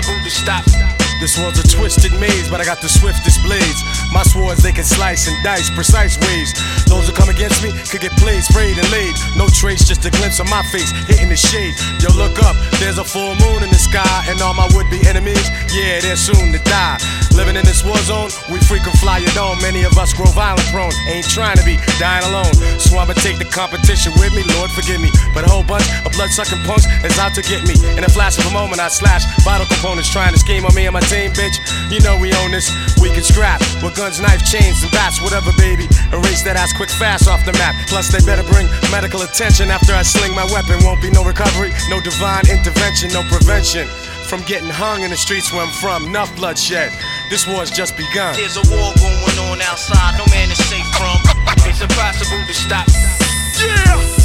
impossible to stop. This world's a twisted maze, but I got the swiftest blades. My swords, they can slice and dice precise ways. Those who come against me could get played, sprayed, and laid. No trace, just a glimpse of my face hitting the shade. Yo, look up, there's a full moon in the sky. And all my would-be enemies, yeah, they're soon to die. Living in this war zone, we frequent fly it on. Many of us grow violent prone, ain't trying to be dying alone. So I'ma take the competition with me, Lord forgive me. But a whole bunch of blood-sucking punks is out to get me. In a flash of a moment, I slash vital components trying to scheme on me and my team, bitch. You know we own this, we can scrap with guns, knife, chains, and bats, whatever, baby. Erase that ass quick, fast off the map. Plus they better bring medical attention after I sling my weapon. Won't be no recovery, no divine intervention, no prevention from getting hung in the streets where I'm from. Enough bloodshed, this war's just begun. There's a war going on outside, no man is safe from. It's impossible to stop. Yeah!